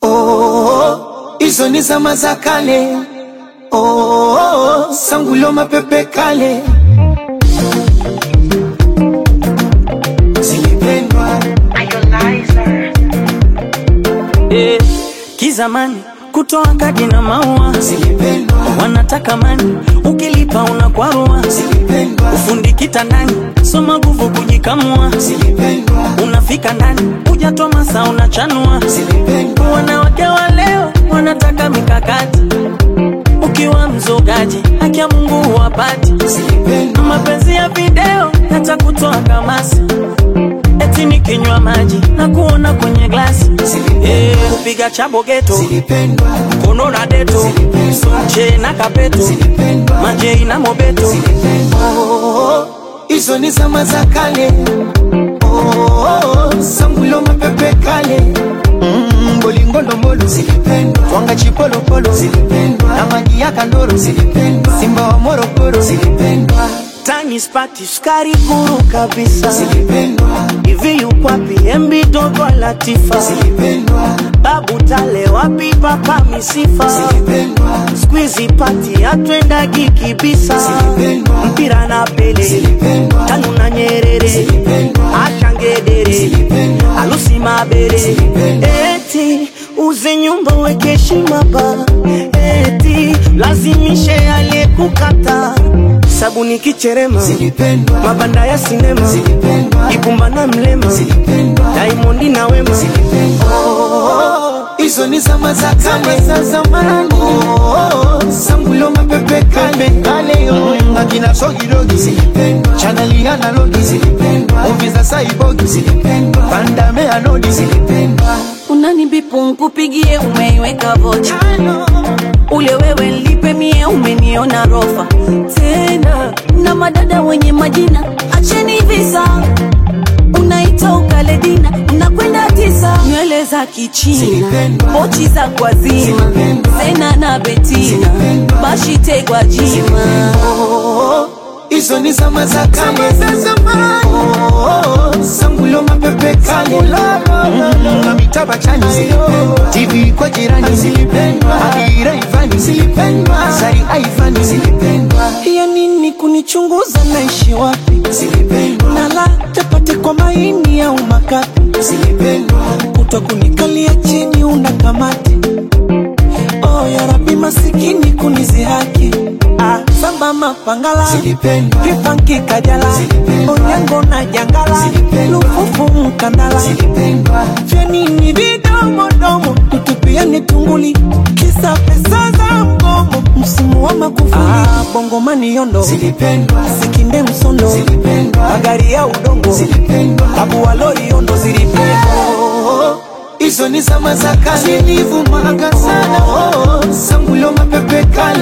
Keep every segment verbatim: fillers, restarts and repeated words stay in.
Oh, hizo ni zama za kale. Oh, sangulo mapepe kale. Zilipendwa. Eh, kizamani kutoa kadi na maua. Zilipendwa. Wanataka mani, ukilipa unakwarua. Zilipendwa. Ufundi kitandani, soma nguvu kujikamua. Zilipendwa. Unafika ndani, hujatoa masaa unachanua. Zilipendwa. Wanawake wa leo wanataka mikakati. Ukiwa mzogaji, haki ya Mungu huwapati. Zilipendwa. Mapenzi ya video yatakutoa kamasi. Eti nikinywa maji na kuona kwenye glasi. Eh, kupiga chabo geto. Zilipendwa. Kono na deto. Che na kapeto. Zilipendwa. Majei na mobeto. Zilipendwa. Oh, hizo ni zama za kale. Oh, sangulo mapepe kale. Mm, bolingo ndombolo. Zilipendwa. Twanga chipolo polo. Zilipendwa. Na maji ya kandoro. Zilipendwa. Simba wa Morogoro. Zilipendwa. Tani spati sukari kuru kabisa. Zilipendwa. Hivi yukwapi embi dogo Latifa. Zilipendwa. Babu tale wapi papa misifa. Zilipendwa. Squeezy party atwenda gikibisa. Zilipendwa. Mpira na Pele. Zilipendwa. Tanu na Nyerere. Zilipendwa. Ashangedere. Zilipendwa. Alusi Mabere. Zilipendwa. Eti uze nyumba weke heshima ba. Eti lazimishe aliyekukata. Sabuni kicherema. Zilipendwa. Mabanda ya sinema. Zilipendwa. Ibumba na Mlema. Zilipendwa. Diamond na Wema. Zilipendwa. Oh, hizo ni zama za kale. Za zamani. Oh, sangulo mapepe kale. Kale yo. Akina Sogirogi. Zilipendwa. Chaneli analogi. Zilipendwa. Uviza Saibogi. Zilipendwa. Pandame anodi. Zilipendwa. Unanibipu nkupigie umeiweka vocha. Ule wewe lipe mie umeniona rofa. Tena na madada wenye majina acheni visa. Unaita ukaledina unakwenda tisa. Nywele za kichina, pochi za kwa zima. Sena na Betina, bashite kwa jima. Hizo ni zama za kale. Za zamani. Oh, sangulo mapepe kale. Na mitaba chani. Zilipendwa. T V kwa jirani. Zilipendwa. Adira Ivani. Zilipendwa. Zari Aivani. Zilipendwa. Hiyo nini kunichunguza naishi wapi? Zilipendwa. Nala chapati kwa maini au makapi. Zilipendwa. Kuto kunikalia chini unakamati. Oh ya Rabbi masikini kunizihaki. Ah, samba mapangala. Zilipendwa. Kipanki kajala. Zilipendwa. Onyango na jangala. Zilipendwa. Lufufu mkandala. Zilipendwa. Fyenini vidomo domo. Tutupiani tunguli. Kisa pesa za mgomo. Msimu wa makufuli. Ah, bongo mani yondo. Zilipendwa. Sikinde msondo. Zilipendwa. Magari ya udongo. Zilipendwa. Abu wa lori yondo zilipendwa. Hizo ni zama za kale. Zilivumaga sana. Oh, sangulo mapepe kale.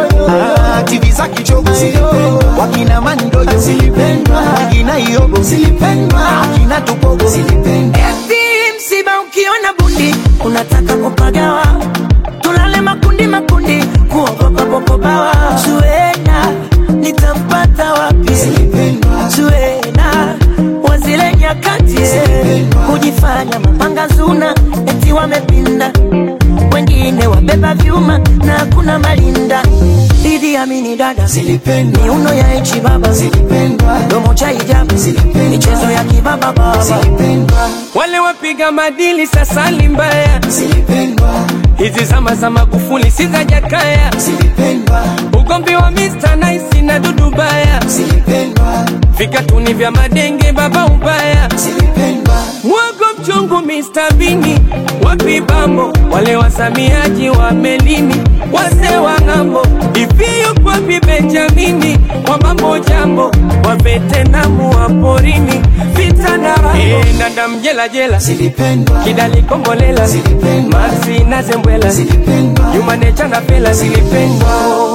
Ah, T V za kichogo. Zilipendwa. Wakina Mandojo. Zilipendwa. Wakina Iyobo. Zilipendwa. Wakina Tupogo. Zilipendwa. Eti msiba ukiona bundi unataka kupagawa. Tulale makundi makundi kuogopa popo bawa. Zuena nitampata wapi? Zilipendwa. Zuena wazile nyakati. Kujifanya mapanga zuna eti wamepinda. Wengine wabeba vyuma na hakuna malinda. Didi amini dada. Zilipendwa. Miuno ya echi baba. Zilipendwa. Domo cha hijabu. Zilipendwa. Michezo ya kibaba baba. Zilipendwa. Wale wapiga madili sasa limbaya. Zilipendwa. Hizi zama za Magufuli si za Jakaya. Zilipendwa. Ugombi wa mister Nice na Dudu Baya. Zilipendwa. Vikatuni vya madenge baba ubaya. Zilipendwa. Mwago mchungu mister Bini. Wapi bambo wale wasamiaji wa melini. Wase wa ngambo ifiyo kwa Benjamini. Wa mambo jambo wa Vetenamu wa porini. Vita na rambo e, nanda mjela jela. Zilipendwa. Kidali kombolela. Zilipendwa. Marsi na Zembwela. Zilipendwa. Yuma necha na Pela. Zilipendwa.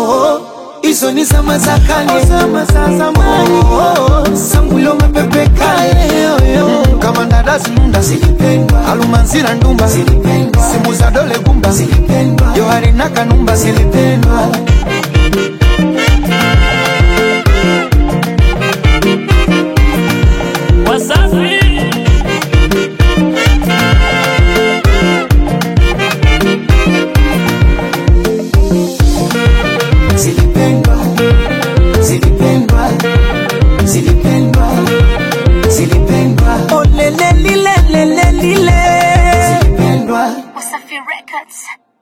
Hizo ni zama za kale. Zama za zamani. Oh, sangulo mapepe kale. Kama ndadazi nunda. Zilipendwa. Alumanzira ndumba. Zilipendwa. Simu za dole gumba. Zilipendwa. Johari na Kanumba. Zilipendwa. Wasafi Records.